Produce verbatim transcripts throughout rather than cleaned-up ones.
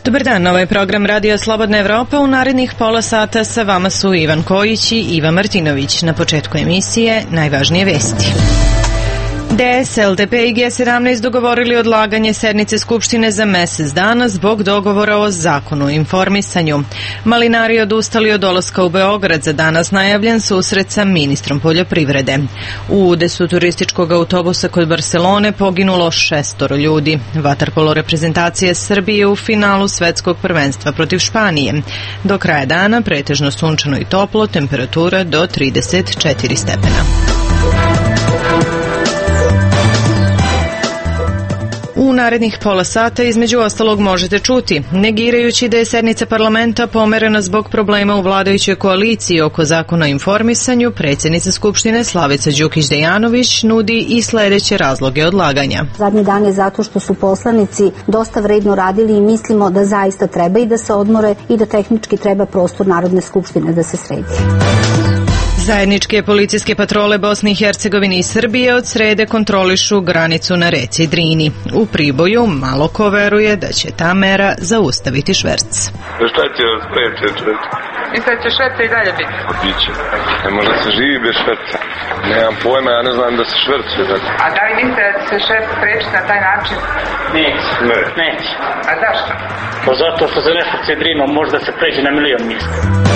Dobar dan, ovo je program Radio Slobodna Evropa. U narednih pola sata sa vama su Ivan Kojić i Iva Martinović. Na početku emisije najvažnije vesti. D S, L D P i G sedamnaest dogovorili odlaganje sednice Skupštine za mesec dana zbog dogovora o zakonu o informisanju. Malinari odustali od dolaska u Beograd, za danas najavljen susret sa ministrom poljoprivrede. U udesu turističkog autobusa kod Barcelone poginulo šestoro ljudi. Vaterpolo reprezentacija Srbije u finalu svetskog prvenstva protiv Španije. Do kraja dana pretežno sunčano i toplo, temperatura do trideset četiri stepena. U narednih pola sata između ostalog možete čuti, negirajući da je sednica parlamenta pomerena zbog problema u vladajućoj koaliciji oko zakona o informisanju, predsjednica Skupštine Slavica Đukić-Dejanović nudi i sledeće razloge odlaganja. Zadnji dan je zato što su poslanici dosta vredno radili i mislimo da zaista treba i da se odmore i da tehnički treba prostor Narodne skupštine da se sredi. Zajedničke policijske patrole Bosne i Hercegovine i Srbije od srede kontrolišu granicu na reci Drini. U Priboju malo ko veruje da će ta mera zaustaviti šverc. Šta će vas spreče šverc? Misle će šverca i dalje biti? Biće. Ne može se živi bez šverca. Nemam pojma, ja ne znam da se švercuje. A da li mislite da će se šverc sprečiti na taj način? Neće. Ne. Neće. A zašto? Pa zato što za nešto se Drinom može da se pređe na milion mjesta.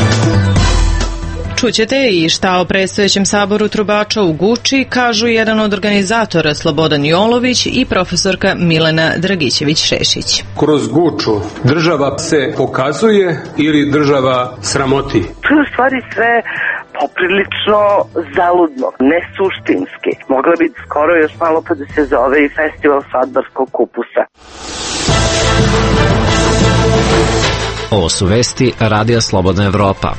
Čućete i šta o predstojećem saboru trubača u Guči kažu jedan od organizatora Slobodan Jolović i profesorka Milena Dragićević-Šešić. Kroz Guču država se pokazuje ili država sramoti? To je u stvari sve poprilično zaludno, nesuštinski. Mogla bi skoro još malo pa da se zove i festival svadbarskog kupusa. Ovo su vesti Radija Slobodna Evropa.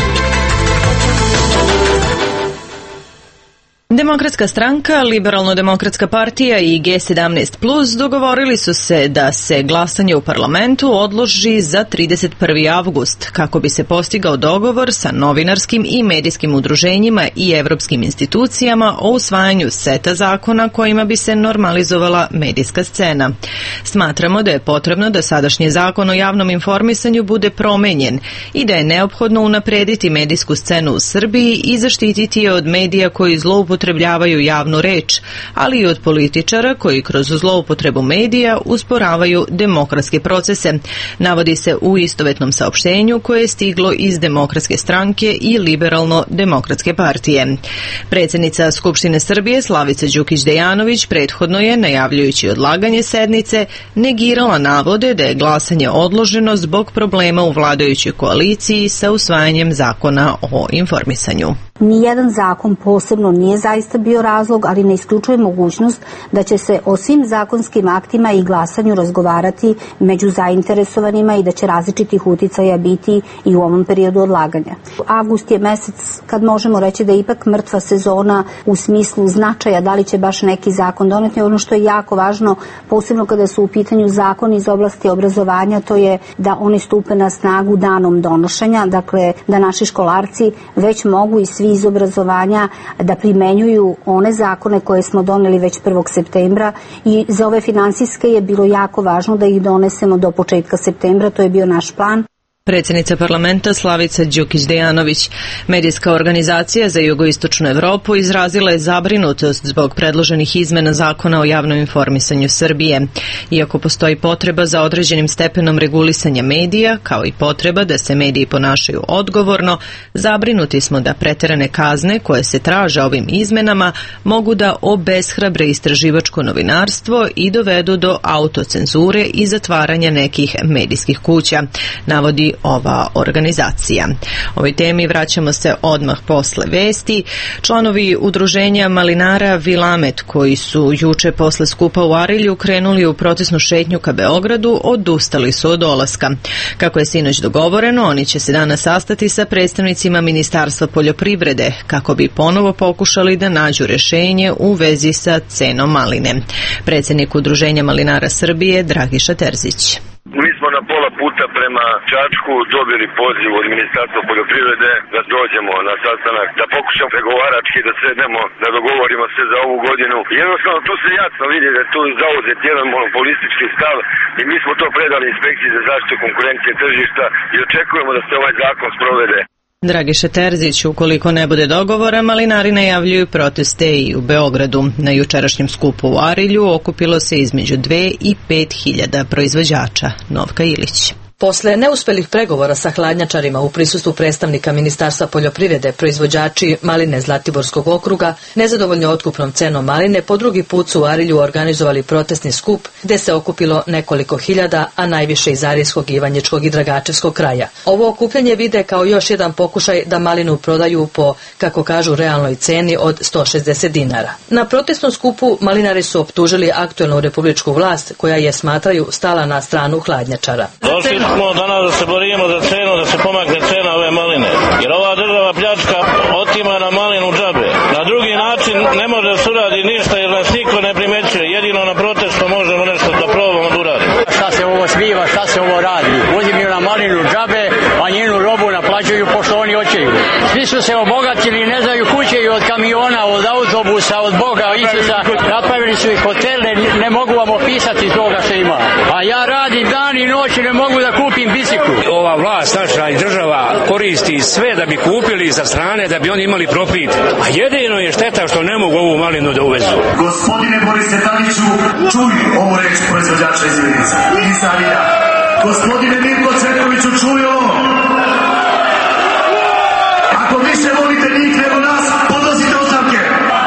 Demokratska stranka, Liberalno-demokratska partija i G sedamnaest plus dogovorili su se da se glasanje u parlamentu odloži za trideset prvi avgust kako bi se postigao dogovor sa novinarskim i medijskim udruženjima i evropskim institucijama o usvajanju seta zakona kojima bi se normalizovala medijska scena. Smatramo da je potrebno da sadašnji zakon o javnom informisanju bude promenjen i da je neophodno unaprediti medijsku scenu u Srbiji i zaštititi je od medija koji zloupotrebljavaju upotrebljavaju javnu reč, ali i od političara koji kroz zloupotrebu medija usporavaju demokratske procese, navodi se u istovetnom saopštenju koje je stiglo iz Demokratske stranke i Liberalno-demokratske partije. Predsjednica Skupštine Srbije Slavica Đukić-Dejanović prethodno je, najavljujući odlaganje sednice, negirala navode da je glasanje odloženo zbog problema u vladajućoj koaliciji sa usvajanjem zakona o informisanju. Nijedan zakon posebno nije zaista bio razlog, ali ne isključuje mogućnost da će se o svim zakonskim aktima i glasanju razgovarati među zainteresovanima i da će različitih uticaja biti i u ovom periodu odlaganja. Avgust je mesec kad možemo reći da je ipak mrtva sezona u smislu značaja da li će baš neki zakon doneti. Ono što je jako važno, posebno kada su u pitanju zakoni iz oblasti obrazovanja, to je da oni stupe na snagu danom donošenja, dakle da naši školarci već mogu i svi iz obrazovanja da primenjuju one zakone koje smo doneli već prvog septembra i za ove finansijske je bilo jako važno da ih donesemo do početka septembra, to je bio naš plan. Predsjednica parlamenta Slavica Đukić-Dejanović. Medijska organizacija za jugoistočnu Evropu izrazila je zabrinutost zbog predloženih izmena zakona o javnom informisanju Srbije. Iako postoji potreba za određenim stepenom regulisanja medija, kao i potreba da se mediji ponašaju odgovorno, zabrinuti smo da preterane kazne koje se traže ovim izmenama mogu da obeshrabre istraživačko novinarstvo i dovedu do autocenzure i zatvaranja nekih medijskih kuća, navodi ova organizacija. Ovoj temi vraćamo se odmah posle vesti. Članovi udruženja malinara Vilamet, koji su juče posle skupa u Arilju krenuli u protestnu šetnju ka Beogradu, odustali su od dolaska. Kako je sinoć dogovoreno, oni će se danas sastati sa predstavnicima Ministarstva poljoprivrede kako bi ponovo pokušali da nađu rešenje u vezi sa cenom maline. Predsjednik udruženja malinara Srbije Dragiša Terzić. Mi smo na pola puta pre prema Čačku dobili poziv od Ministarstva poljoprivrede da dođemo na sastanak, da pokušamo pregovarački da sednemo, da dogovorimo se za ovu godinu. Jednostavno tu se jasno vidi da je tu zauzet jedan monopolistički stav i mi smo to predali inspekciji za zaštitu konkurencije tržišta i očekujemo da se ovaj zakon sprovede. Dragiša Terzić, ukoliko ne bude dogovora, malinari najavljuju proteste i u Beogradu. Na jučerašnjem skupu u Arilju okupilo se između dve i pet hiljada proizvođača. Novka Ilić. Posle neuspelih pregovora sa hladnjačarima u prisustvu predstavnika Ministarstva poljoprivrede, proizvođači maline Zlatiborskog okruga, nezadovoljni otkupnom cenom maline, po drugi put su u Arilju organizovali protestni skup gde se okupilo nekoliko hiljada, a najviše iz Arilskog, Ivanjičkog i Dragačevskog kraja. Ovo okupljanje vide kao još jedan pokušaj da malinu prodaju po, kako kažu, realnoj ceni od sto šezdeset dinara. Na protestnom skupu malinari su optužili aktuelnu republičku vlast, koja je, smatraju, stala na stranu hladnjačara. Smo danas da se borimo za cenu, da se pomakne cena ove maline. Jer ova država pljačka otima na malinu džabe. Na drugi način ne može da se uradi ništa jer nas niko ne primećuje. Jedino na protestu možemo nešto da probamo da uradimo. Šta se ovo smiva, šta se ovo radi? Uzimaju na malinu džabe, a njenu robu naplaćuju pošto oni hoćeju. Svi su se obogatili, ne znaju kuće i od kamiona, od autobusa, od Boga, Isusa. Napravili su i hotele, ne mogu vam opisati toga što ima. A ja radim dan i noć i ne mogu da kupim biciklu. Ova vlast naša i država koristi sve da bi kupili za strane, da bi oni imali profit. A jedino je šteta što ne mogu ovu malinu da uvezu. Gospodine Borise Tadiću, čuj ovu reč proizvođača iz Ivinica. Iz Arilja. Gospodine Mirko Cvetkoviću, čuj ovo. Ako više volite njih nego nas, podnosite ostavke.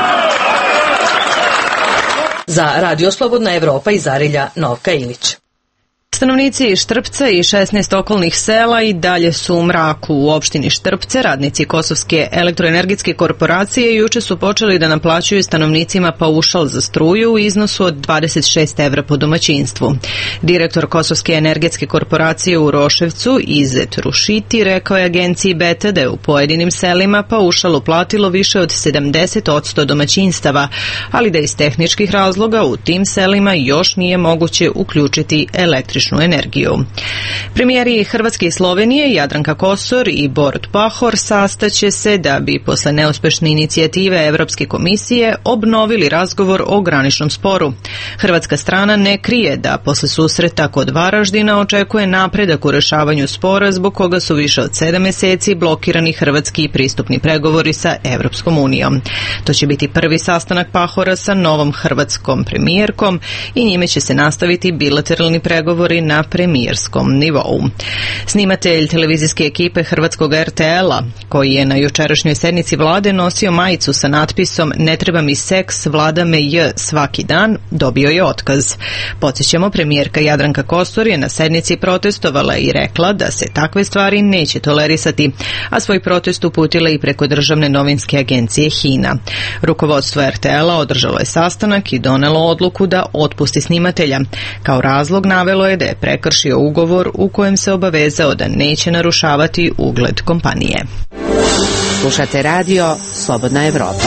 Za Radio Slobodna Evropa iz Arilja, Novka Ilić. Stanovnici Štrpca i šesnaest okolnih sela i dalje su u mraku. U opštini Štrpce radnici Kosovske elektroenergetske korporacije juče su počeli da naplaćuju stanovnicima paušal za struju u iznosu od dvadeset šest evra po domaćinstvu. Direktor Kosovske energetske korporacije u Roševcu, Izet Rušiti, rekao je agenciji Beta da je u pojedinim selima paušal uplatilo više od sedamdeset posto domaćinstava, ali da iz tehničkih razloga u tim selima još nije moguće uključiti električnu energiju. Premijeri Hrvatske i Slovenije Jadranka Kosor i Borut Pahor sastaće se da bi posle neuspešne inicijative Evropske komisije obnovili razgovor o graničnom sporu. Hrvatska strana ne krije da posle susreta kod Varaždina očekuje napredak u rešavanju spora zbog koga su više od sedam meseci blokirani hrvatski pristupni pregovori sa Evropskom unijom. To će biti prvi sastanak Pahora sa novom hrvatskom premijerkom i njime će se nastaviti bilateralni pregovori na premijerskom nivou. Snimatelj televizijske ekipe hrvatskog R T L-a, koji je na jučerašnjoj sednici vlade nosio majicu sa natpisom "Ne treba mi seks, vlada me j svaki dan", dobio je otkaz. Podsjećamo, premijerka Jadranka Kosor je na sednici protestovala i rekla da se takve stvari neće tolerisati, a svoj protest uputila i preko državne novinske agencije HINA. Rukovodstvo R T L-a održalo je sastanak i donelo odluku da otpusti snimatelja. Kao razlog navelo je da je prekršio ugovor u kojem se obavezao da neće narušavati ugled kompanije. Slušate radio Slobodna Evropa.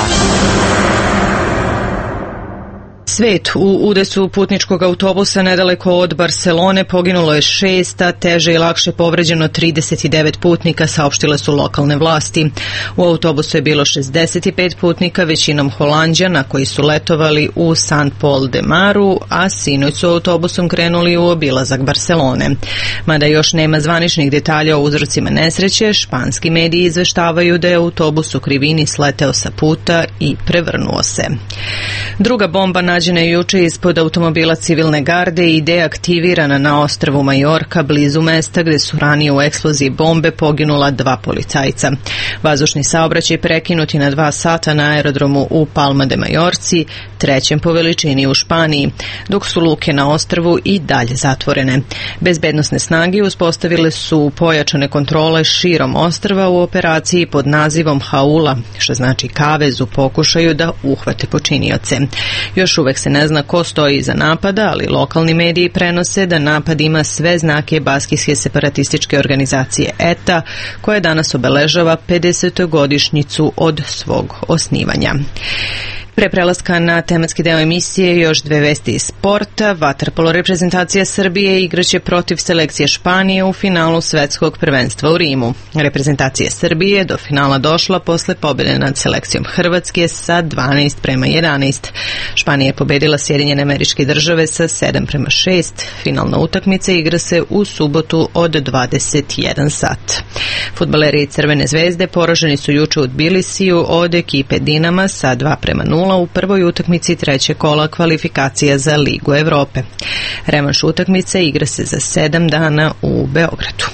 Svet. U udesu putničkog autobusa nedaleko od Barcelone poginulo je šest, a teže i lakše povređeno trideset devet putnika, saopštile su lokalne vlasti. U autobusu je bilo šezdeset pet putnika, većinom Holanđana koji su letovali u Sant Pol de Maru, a sinoć su autobusom krenuli u obilazak Barcelone. Mada još nema zvaničnih detalja o uzrocima nesreće, španski mediji izveštavaju da je autobus u krivini sleteo sa puta i prevrnuo se. Druga bomba nađena je juče ispod automobila civilne garde i deaktivirana na ostrvu Majorka, blizu mesta gde su ranije u eksploziji bombe poginula dva policajca. Vazdušni saobraćaj prekinuti na dva sata na aerodromu u Palma de Majorci, trećem po veličini u Španiji, dok su luke na ostrvu i dalje zatvorene. Bezbednosne snage uspostavile su pojačane kontrole širom ostrva u operaciji pod nazivom Haula, što znači kavez u pokušaju da uhvate počinioce. Još uvek se ne zna ko stoji iza napada, ali lokalni mediji prenose da napad ima sve znake baskijske separatističke organizacije E T A, koja danas obeležava pedesetogodišnjicu od svog osnivanja. Pre prelaska na tematski deo emisije još dve vesti iz sporta. Vaterpolo reprezentacija Srbije igraće protiv selekcije Španije u finalu svetskog prvenstva u Rimu. Reprezentacija Srbije do finala došla posle pobjede nad selekcijom Hrvatske sa dvanaest prema jedanaest. Španija je pobedila Sjedinjene Američke Države sa sedam prema šest. Finalna utakmica igra se u subotu od dvadeset jedan sat. Fudbaleri Crvene zvezde poraženi su juče u Tbilisiju od ekipe Dinama sa dva prema nula u prvoj utakmici trećeg kola kvalifikacija za Ligu Evrope. Revanš utakmice igra se za sedam dana u Beogradu.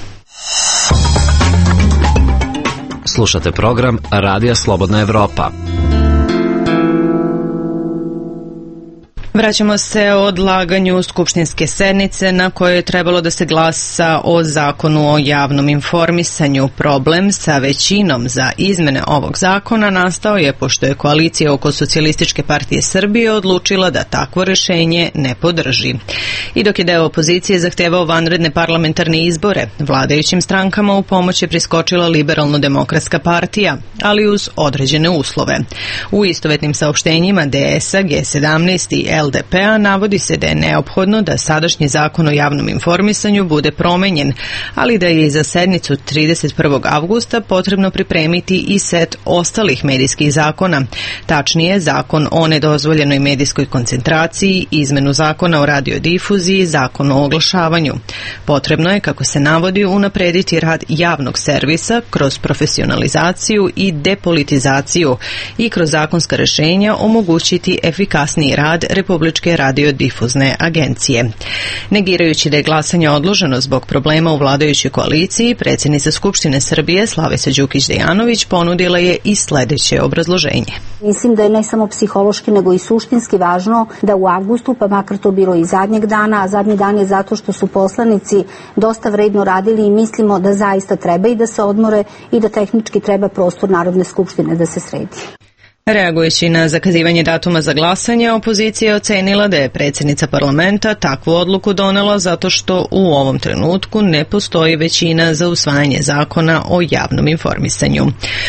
Slušate program Radija Slobodna Evropa. Vraćamo se o odlaganju skupštinske sednice na kojoj je trebalo da se glasa o zakonu o javnom informisanju. Problem sa većinom za izmene ovog zakona nastao je pošto je koalicija oko Socijalističke partije Srbije odlučila da takvo rešenje ne podrži. I dok je deo opozicije zahtevao vanredne parlamentarne izbore, vladajućim strankama u pomoć je priskočila Liberalno-demokratska partija, ali uz određene uslove. U istovetnim saopštenjima D S-a, G sedamnaest i L D P-a navodi se da je neophodno da sadašnji zakon o javnom informisanju bude promenjen, ali da je i za sednicu trideset prvog avgusta potrebno pripremiti i set ostalih medijskih zakona, tačnije zakon o nedozvoljenoj medijskoj koncentraciji, izmenu zakona o radiodifuziji, zakon o oglašavanju. Potrebno je, kako se navodi, unaprediti rad javnog servisa kroz profesionalizaciju i depolitizaciju i kroz zakonska rešenja omogućiti efikasniji rad Republičke radiodifuzne agencije. Negirajući da je glasanje odloženo zbog problema u vladajućoj koaliciji, predsjednica Skupštine Srbije Slavica Đukić-Dejanović ponudila je i sledeće obrazloženje. Mislim da je ne samo psihološki nego i suštinski važno da u avgustu, pa makar to bilo i zadnjeg dana, a zadnji dan je zato što su poslanici dosta vredno radili i mislimo da zaista treba i da se odmore i da tehnički treba prostor Narodne skupštine da se sredi. Reagujući na zakazivanje datuma za glasanje, opozicija je ocenila da je predsjednica parlamenta takvu odluku donela zato što u ovom trenutku ne postoji većina za usvajanje zakona o javnom informisanju.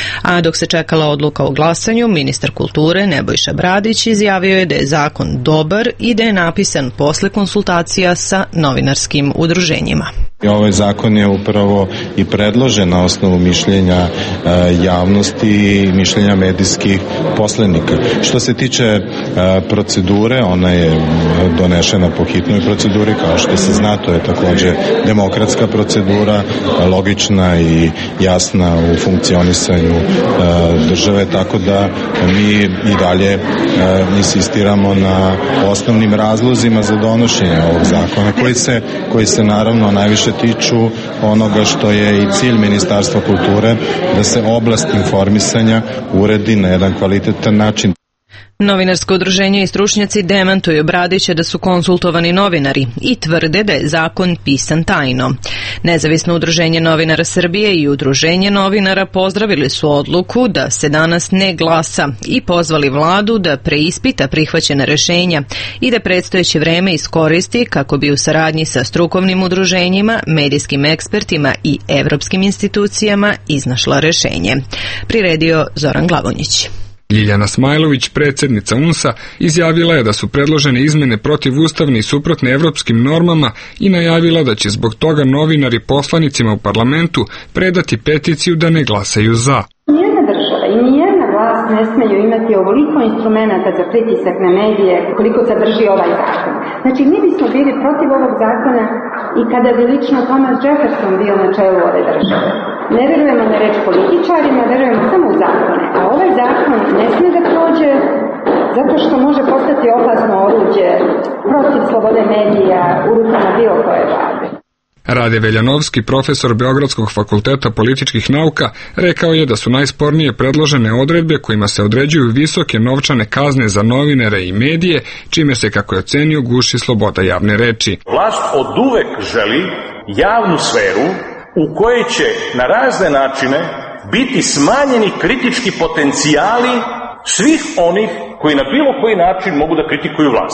A dok se čekala odluka o glasanju, ministar kulture Nebojša Bradić izjavio je da je zakon dobar i da je napisan posle konsultacija sa novinarskim udruženjima. Ovaj zakon je upravo i predložen na osnovu mišljenja javnosti i mišljenja medijskih poslenika. Što se tiče procedure, ona je donešena po hitnoj proceduri, kao što se zna, to je takođe demokratska procedura, logična i jasna u funkcionisanju države, tako da mi i dalje insistiramo na osnovnim razlozima za donošenje ovog zakona, koji se, koji se naravno najviše tiču onoga što je i cilj Ministarstva kulture, da se oblast informisanja uredi na jedan kvalitetan način. Novinarsko udruženje i stručnjaci demantuju Bradića da su konsultovani novinari i tvrde da je zakon pisan tajno. Nezavisno udruženje novinara Srbije i udruženje novinara pozdravili su odluku da se danas ne glasa i pozvali vladu da preispita prihvaćena rešenja i da predstojeće vreme iskoristi kako bi u saradnji sa strukovnim udruženjima, medijskim ekspertima i evropskim institucijama iznašla rešenje. Priredio Zoran Glavonjić. Ljiljana Smajlović, predsjednica U N S A, izjavila je da su predložene izmene protivustavne i suprotne evropskim normama i najavila da će zbog toga novinari poslanicima u parlamentu predati peticiju da ne glasaju za. Nijedna država i nijedna vlast ne smeju imati ovoliko instrumenta za pritisak na medije koliko sadrži ovaj zakon. Znači, mi bismo bili protiv ovog zakona i kada bi lično Thomas Jefferson bio na čelu ove države. Ne verujemo na reč političarima, verujemo samo u zakone. A ovaj zakon ne smije da prođe zato što može postati opasno oruđe protiv slobode medija u rukama bilo koje vlade. Rade Veljanovski, profesor Beogradskog fakulteta političkih nauka, rekao je da su najspornije predložene odredbe kojima se određuju visoke novčane kazne za novinare i medije, čime se, kako je ocenio, guši sloboda javne reči. Vlast oduvek želi javnu sferu u kojoj će na razne načine biti smanjeni kritički potencijali svih onih koji na bilo koji način mogu da kritikuju vlast.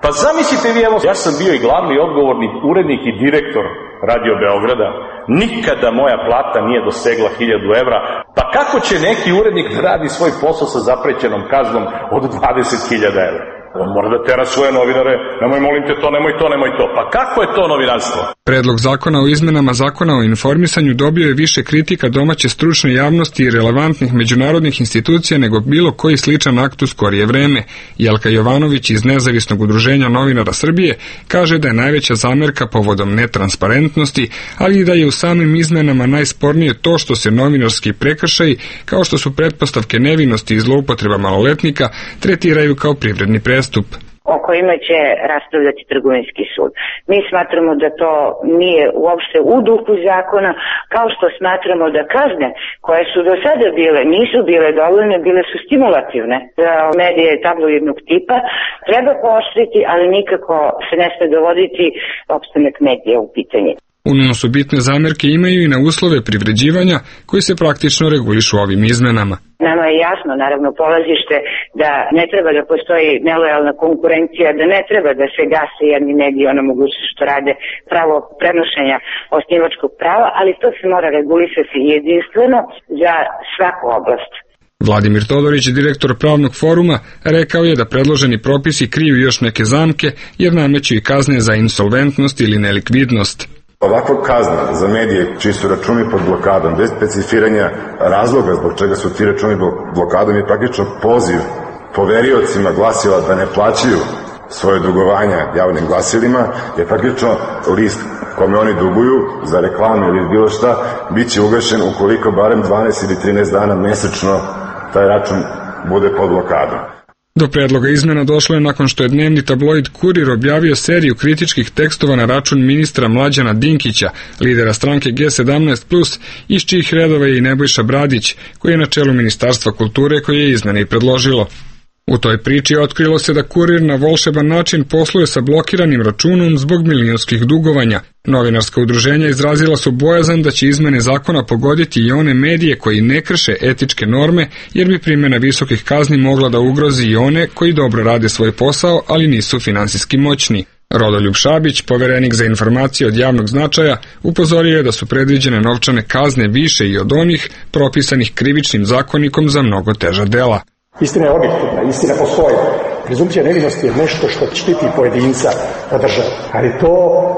Pa zamislite vi, evo, ja sam bio i glavni odgovorni urednik i direktor Radio Beograda. Nikada moja plata nije dosegla hiljadu evra. Pa kako će neki urednik da radi svoj posao sa zaprećenom kaznom od dvadeset hiljada evra? On mora da tera svoje novinare, nemoj molim te to, nemoj to, nemoj to. Pa kako je to novinarstvo? Predlog zakona o izmenama zakona o informisanju dobio je više kritika domaće stručne javnosti i relevantnih međunarodnih institucija nego bilo koji sličan akt u skorije vreme. Jelka Jovanović iz Nezavisnog udruženja novinara Srbije kaže da je najveća zamerka povodom netransparentnosti, ali i da je u samim izmenama najspornije to što se novinarski prekršaji, kao što su pretpostavke nevinosti i zloupotreba maloletnika, tretiraju kao privredni prestup. O kojima će raspravljati trgovinski sud. Mi smatramo da to nije uopšte u duhu zakona, kao što smatramo da kazne koje su do sada bile, nisu bile dovoljne, bile su stimulativne za medije tabloidnog tipa. Treba pooštriti, ali nikako se ne sme dovoditi opstanak medija u pitanje. Ununo su bitne zamerke imaju i na uslove privređivanja koji se praktično regulišu ovim izmenama. Nama je jasno, naravno, polazište da ne treba da postoji nelojalna konkurencija, da ne treba da se gase jedni mediji ono mogućnost što rade pravo prenošenja osnivačkog prava, ali to se mora regulisati jedinstveno za svaku oblast. Vladimir Todorić, direktor Pravnog foruma, rekao je da predloženi propisi kriju još neke zamke jer nameću i kazne za insolventnost ili nelikvidnost. Ovakva kazna za medije čiji su računi pod blokadom, bez specifiranja razloga zbog čega su ti računi blokadom, je praktično poziv poveriocima glasila da ne plaćaju svoje dugovanja javnim glasilima, je praktično list kome oni duguju za reklame ili bilo šta, bit će ugašen ukoliko barem dvanaest ili trinaest dana mesečno taj račun bude pod blokadom. Do predloga izmena došlo je nakon što je dnevni tabloid Kurir objavio seriju kritičkih tekstova na račun ministra Mlađana Dinkića, lidera stranke G sedamnaest plus, iz čijih redova je i Nebojša Bradić, koji je na čelu Ministarstva kulture koje je izmene i predložilo. U toj priči otkrilo se da Kurir na volšeban način posluje sa blokiranim računom zbog milionskih dugovanja. Novinarska udruženja izrazila su bojazan da će izmene zakona pogoditi i one medije koji ne krše etičke norme, jer bi primjena visokih kazni mogla da ugrozi i one koji dobro rade svoj posao, ali nisu finansijski moćni. Rodoljub Šabić, poverenik za informacije od javnog značaja, upozorio je da su predviđene novčane kazne više i od onih propisanih krivičnim zakonikom za mnogo teža dela. Istina je objektivna, istina postoji. Prezumpcija nevinosti je nešto što štiti pojedinca od države, ali to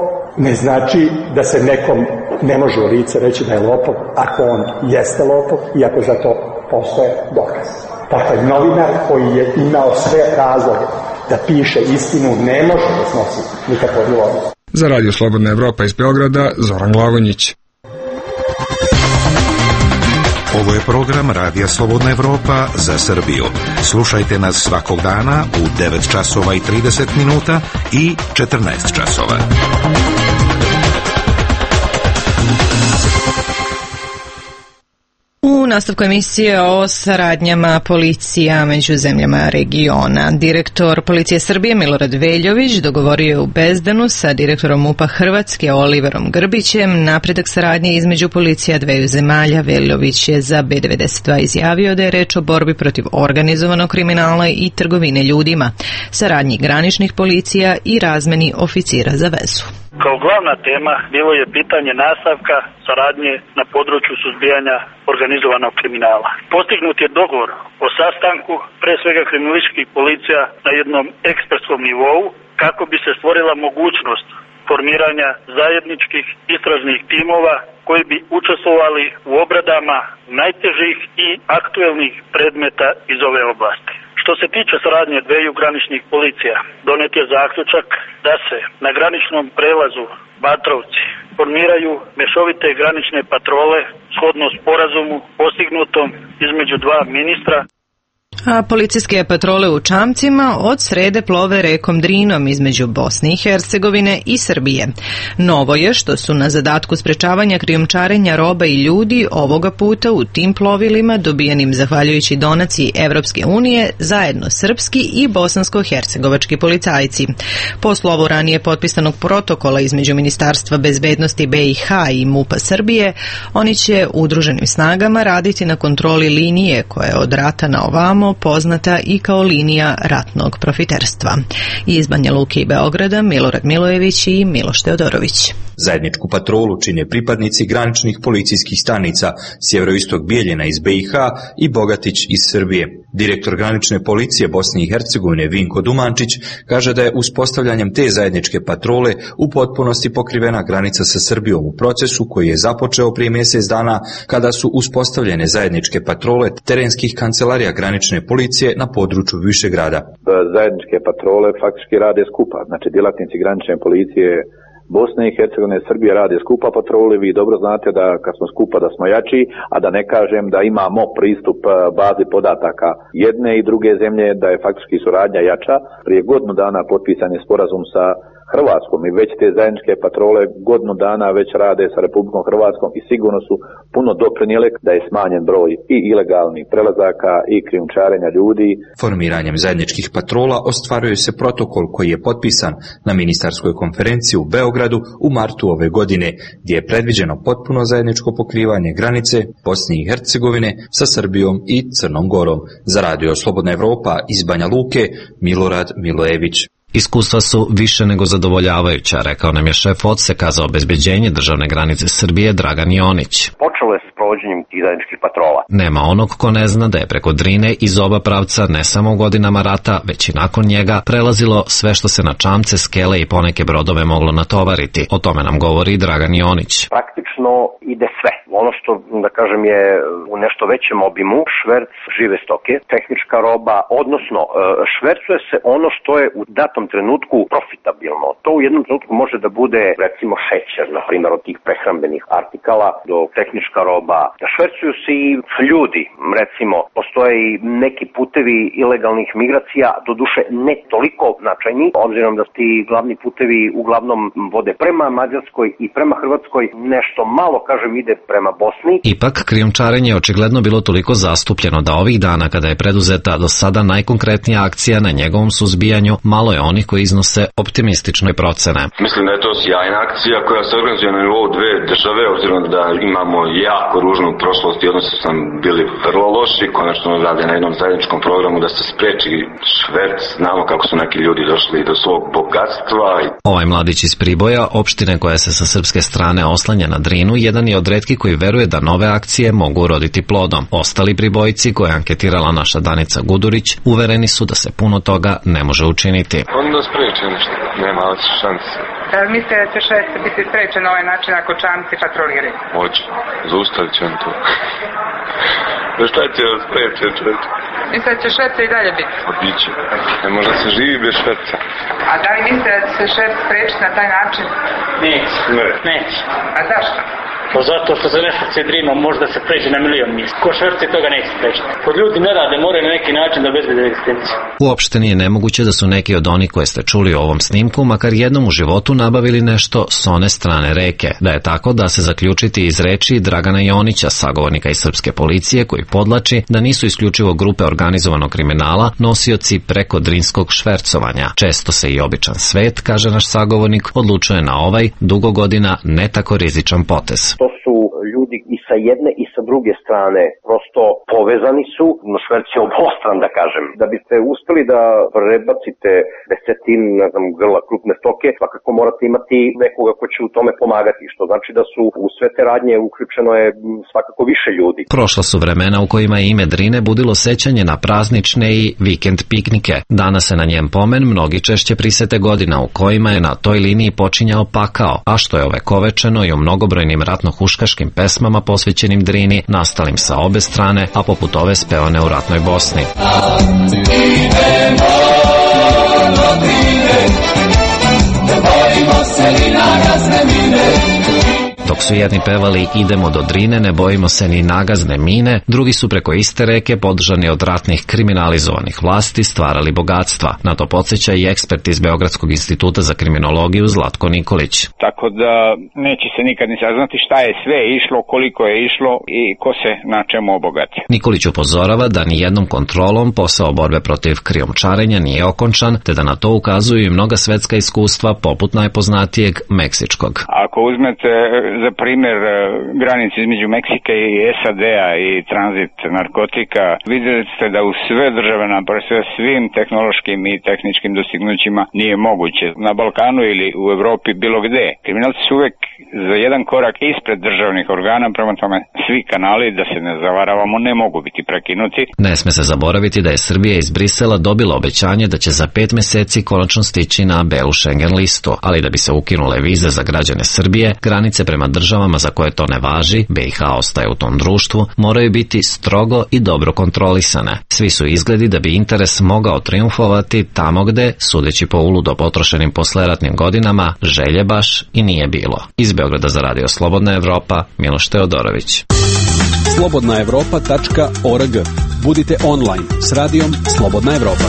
ne znači da se nekom ne može u lice reći da je lopov ako on jeste lopov i ako za to postoje dokaz. Dakle, novinar koji je imao sve razloge da piše istinu ne može da snosi nikakvu odgovornost. Za Radio Slobodna Evropa iz Beograda, Zoran Glavonjić. Ovo je program Radija Slobodna Evropa za Srbiju. Slušajte nas svakog dana u devet časova i trideset minuta i četrnaest časova. U nastavku emisije o saradnjama policija među zemljama regiona. Direktor Policije Srbije Milorad Veljović dogovorio je u Bezdanu sa direktorom MUP-a Hrvatske Oliverom Grbićem napredak saradnje između policija dveju zemalja. Veljović je za B devedeset dva izjavio da je reč o borbi protiv organizovanog kriminala i trgovine ljudima, saradnji graničnih policija i razmeni oficira za vezu. Kao glavna tema bilo je pitanje nastavka saradnje na području suzbijanja organizovanog kriminala. Postignut je dogovor o sastanku, pre svega kriminalističkih policija na jednom ekspertskom nivou, kako bi se stvorila mogućnost formiranja zajedničkih istražnih timova koji bi učestvovali u obradama najtežih i aktuelnih predmeta iz ove oblasti. Što se tiče saradnje dveju graničnih policija, donet je zaključak da se na graničnom prelazu Batrovci formiraju mešovite granične patrole shodno sporazumu postignutom između dva ministra. A policijske patrole u Čamcima od srede plove rekom Drinom između Bosne i Hercegovine i Srbije. Novo je što su na zadatku sprečavanja krijumčarenja roba i ljudi ovoga puta u tim plovilima dobijenim zahvaljujući donaciji Evropske unije zajedno srpski i bosansko-hercegovački policajci. Po slovu ranije potpisanog protokola između Ministarstva bezbednosti B i H i MUP-a Srbije, oni će udruženim snagama raditi na kontroli linije koja je od rata na ovamo poznata i kao linija ratnog profiterstva. Iz Banja Luke i Beograda Milorad Milojević i Miloš Teodorović. Zajedničku patrolu čine pripadnici graničnih policijskih stanica Sjeveroistok Bijeljina iz B i H i Bogatić iz Srbije. Direktor granične policije Bosne i Hercegovine Vinko Dumančić kaže da je uspostavljanjem te zajedničke patrole u potpunosti pokrivena granica sa Srbijom u procesu koji je započeo prije mjesec dana kada su uspostavljene zajedničke patrole terenskih kancelarija granične policije na području Višegrada. Zajedničke patrole faktički rade skupa, znači djelatnici granične policije Bosne i Hercegovine i Srbije rade skupa patrole. Vi dobro znate da kad smo skupa da smo jači, a da ne kažem da imamo pristup bazi podataka jedne i druge zemlje, da je faktički suradnja jača. Prije godinu dana potpisan je sporazum sa Hrvatskom i već te zajedničke patrole godinu dana već rade sa Republikom Hrvatskom i sigurno su puno doprinijele da je smanjen broj i ilegalnih prelazaka i krijumčarenja ljudi. Formiranjem zajedničkih patrola ostvaruje se protokol koji je potpisan na ministarskoj konferenciji u Beogradu u martu ove godine, gdje je predviđeno potpuno zajedničko pokrivanje granice Bosne i Hercegovine sa Srbijom i Crnom Gorom. Za Radio Slobodna Evropa iz Banja Luke Milorad Milojević. Iskustva su više nego zadovoljavajuća, rekao nam je šef odseka za obezbeđenje državne granice Srbije Dragan Jonić. Počelo je s provođenjem tih zajedničkih patrola. Nema onog ko ne zna da je preko Drine iz oba pravca ne samo u godinama rata, već i nakon njega prelazilo sve što se na čamce, skele i poneke brodove moglo natovariti. O tome nam govori Dragan Jonić. Praktično ide sve. Ono što, da kažem, je u nešto većem obimu šverc žive stoke, tehnička roba, odnosno švercuje se ono što je u datom trenutku profitabilno. To u jednom trenutku može da bude, recimo, šećer, na primjer, od tih prehrambenih artikala do tehnička roba. Švercuju se i ljudi, recimo, postoje i neki putevi ilegalnih migracija, doduše ne toliko značajni, obzirom da ti glavni putevi uglavnom vode prema Mađarskoj i prema Hrvatskoj, nešto malo, kažem, ide prema Bosni. Ipak, krijumčarenje je očigledno bilo toliko zastupljeno da ovih dana kada je preduzeta do sada najkonkretnija akcija na njegovom suzbijanju, malo je onih koji iznose optimistične procene. Mislim da je to sjajna akcija koja se organizuje na nivou dve države, obzirom da imamo jako ružnu prošlost i odnosi su nam bili vrlo loši, konačno rade na jednom zajedničkom programu da se spreči šverc. Znamo kako su neki ljudi došli do svog bogatstva. Ovaj mladić iz Priboja, opštine koja se sa srpske strane oslanja na Drinu, jedan je od retkih koji veruje da nove akcije mogu uroditi plodom. Ostali Pribojci, koje je anketirala naša Danica Gudurić, uvereni su da se puno toga ne može učiniti. Onda spreče nešto, nema šanse. Da li mislite da će šverc biti sprečen na ovaj način ako čamci patroliraju? Moće, zaustavit će on to. Da šta će da spreče čovječe? Mislite da će šverca i dalje biti? Pa biće, ne može da se živi bez šverca. A da li mislite da će se šverc sprečiti na taj način? Neće. Ne. Neće. A zašto? Pa zato što se nešto s Drinom može da se pređe na milion mjesta. Ko šverci toga neće sprečiti. Kod ljudi ne rade, moraju na neki način da bezbede egzistenciju. Uopšte nije nemoguće da su neki od onih koje ste čuli u ovom snimku makar jednom u životu nabavili nešto s one strane reke. Da je tako da se zaključiti iz reči Dragana Jonića, sagovornika iz srpske policije, koji podlači da nisu isključivo grupe organizovanog kriminala nosioci preko drinskog švercovanja. Često se i običan svet, kaže naš sagovornik, odlučuje na ovaj dugo godina ne tako rizičan potez. To su ljudi i sa jedne i sa druge strane prosto povezani su, no šverc je obostran, da kažem. Da biste uspeli da prebacite desetin, ne znam, grla krupne stoke, svakako morate imati nekoga ko će u tome pomagati, što znači da su u sve te radnje uključeno je svakako više ljudi. Prošla su vremena u kojima je ime Drine budilo sećanje na praznične i vikend piknike. Danas se na njem pomen mnogi češće prisete godina u kojima je na toj liniji počinjao pakao, a što je ovekovečeno i u mnogobrojnim ratno-huškaškim pesmama posvećenim Drini, nastalim sa obe strane, a poput ove spevane u ratnoj Bosni. Idemo do Drine, ne bojimo se ni nagazne mine. Dok su jedni pevali idemo do Drine, ne bojimo se ni nagazne mine, drugi su preko iste reke, podržani od ratnih kriminalizovanih vlasti, stvarali bogatstva. Na to podsjeća i ekspert iz Beogradskog instituta za kriminologiju Zlatko Nikolić. Tako da neće se nikad ni saznati šta je sve išlo, koliko je išlo i ko se na čemu obogati. Nikolić upozorava da ni jednom kontrolom posao borbe protiv krijumčarenja nije okončan, te da na to ukazuju i mnoga svetska iskustva poput najpoznatijeg meksičkog. Ako uzmete za primjer granice između Meksika i S A D-a i tranzit narkotika. Vidjeli ste da u sve države, napore sve svim tehnološkim i tehničkim dostignućima nije moguće. Na Balkanu ili u Evropi bilo gde. Kriminalci su uvek za jedan korak ispred državnih organa, prema tome svi kanali, da se ne zavaravamo, ne mogu biti prekinuti. Ne sme se zaboraviti da je Srbija iz Brisela dobila obećanje da će za pet meseci konačno stići na belu Schengen listu, ali da bi se ukinule vize za građane Srbije, granice prema državama za koje to ne važi, B i H ostaje u tom društvu, moraju biti strogo i dobro kontrolisane. Svi su izgledi da bi interes mogao triumfovati tamo gde, sudeći po uludo potrošenim posleratnim godinama, želje baš i nije bilo. Iz Beograda za Radio Slobodna Evropa, Miloš Teodorović. slobodna evropa tačka org. Budite online s radijom Slobodna Evropa.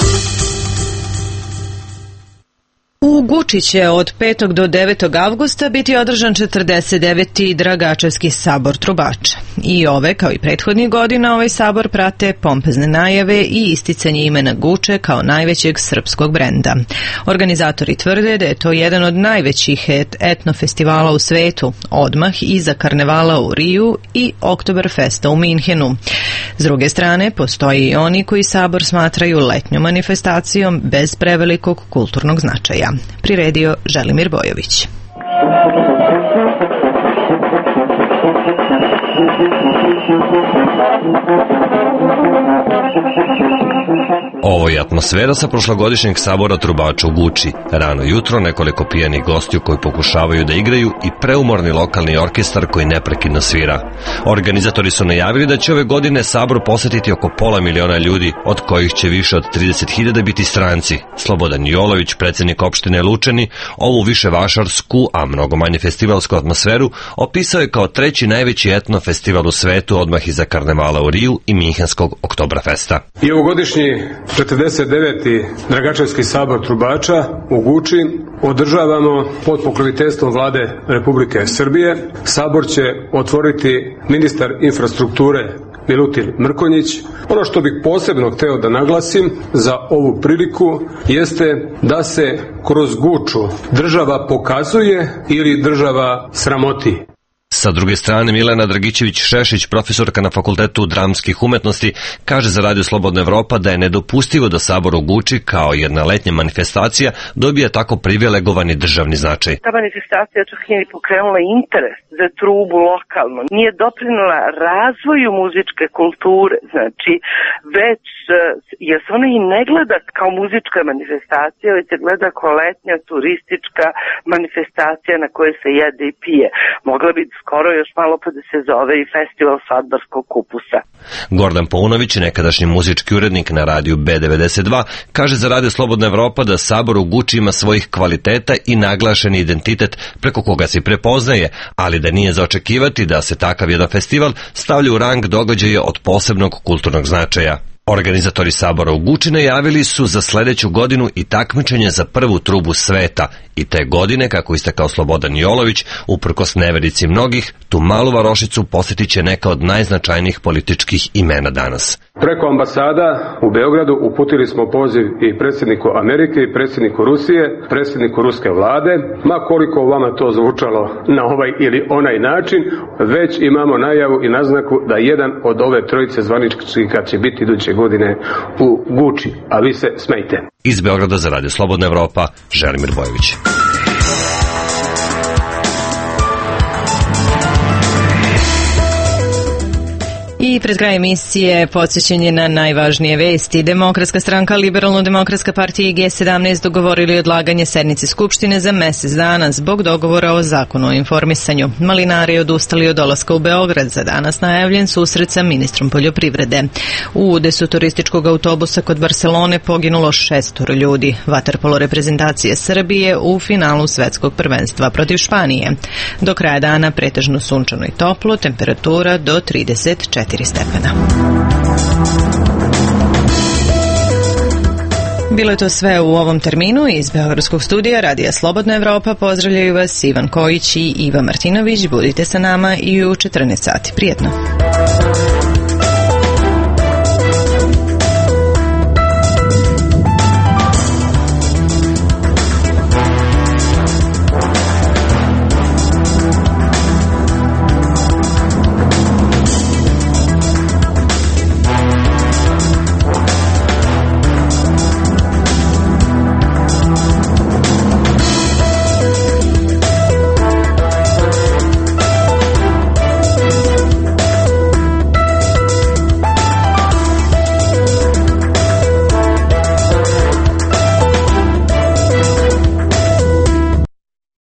U Guči će od petog do devetog avgusta biti održan četrdeset deveti Dragačevski sabor trubača. I ove, kao i prethodnih godina, ovaj sabor prate pompezne najave i isticanje imena Guče kao najvećeg srpskog brenda. Organizatori tvrde da je to jedan od najvećih et etno festivala u svetu, odmah iza karnevala u Riju i Oktoberfesta u Minhenu. S druge strane, postoji i oni koji sabor smatraju letnjom manifestacijom bez prevelikog kulturnog značaja. Priredio Želimir Bojović. Ovo je atmosfera sa prošlogodišnjeg sabora trubača u Guči. Rano jutro nekoliko pijanih gostiju koji pokušavaju da igraju i preumorni lokalni orkestar koji neprekidno svira. Organizatori su najavili da će ove godine sabor posetiti oko pola miliona ljudi, od kojih će više od trideset hiljada biti stranci. Slobodan Jolović, predsjednik opštine Lučani, ovu više vašarsku, a mnogo manje festivalsku atmosferu opisao je kao treći najveći etno festival u svetu, odmah iza karnevala u Riju i Minhenskog Oktoberfesta. I ovogodišnji četrdeset deveti Dragačevski sabor trubača u Guči održavamo pod pokroviteljstvom vlade Republike Srbije. Sabor će otvoriti ministar infrastrukture Milutin Mrkonjić. Ono što bih posebno hteo da naglasim za ovu priliku jeste da se kroz Guču država pokazuje ili država sramoti. Sa druge strane, Milena Dragićević-Šešić, profesorka na Fakultetu dramskih umetnosti, kaže za Radio Slobodna Evropa da je nedopustivo da sabor u Guči kao jedna letnja manifestacija dobije tako privilegovani državni značaj. Ta manifestacija čak nije pokrenula interes za trubu lokalno, nije doprinula razvoju muzičke kulture, znači već jer se ona i ne gleda kao muzička manifestacija, već se gleda kao letnja turistička manifestacija na kojoj se jede i pije. Mogla bi skoro još malo pa da se zove i festival svadbarskog kupusa. Gordan Paunović, nekadašnji muzički urednik na radiju B devedeset dva, kaže za Radio Slobodna Evropa da sabor u Guči ima svojih kvaliteta i naglašeni identitet preko koga se prepoznaje, ali da nije za očekivati da se takav jedan festival stavlja u rang događaja od posebnog kulturnog značaja. Organizatori sabora u Guči najavili su za sledeću godinu i takmičenje za prvu trubu sveta i te godine, kako istakao Slobodan Jolović, uprkos neverici mnogih, tu malu varošicu posjetit će neka od najznačajnijih političkih imena danas. Preko ambasada u Beogradu uputili smo poziv i predsjedniku Amerike i predsjedniku Rusije, predsjedniku ruske vlade. Ma koliko vama to zvučalo na ovaj ili onaj način, već imamo najavu i naznaku da jedan od ove trojice zvaničnika će biti iduće godine u Guči, a vi se smejte. Iz Beograda za Radio Slobodna Evropa, Želimir Bojović. I pred kraj emisije podsjećanje na najvažnije vesti. Demokratska stranka, Liberalno-demokratska partija i G sedamnaest dogovorili odlaganje sednice Skupštine za mesec dana zbog dogovora o zakonu o informisanju. Malinari odustali od dolaska u Beograd. Za danas najavljen susret sa ministrom poljoprivrede. U udesu turističkog autobusa kod Barcelone poginulo šestoro ljudi. Vaterpolo reprezentacije Srbije u finalu svetskog prvenstva protiv Španije. Do kraja dana pretežno sunčano i toplo, temperatura do trideset četiri stepena. Bilo je to sve u ovom terminu. Iz Beogradskog studija Radija Slobodna Evropa pozdravljaju vas Ivan Kojić i Iva Martinović. Budite sa nama i u četrnaest sati. Prijetno.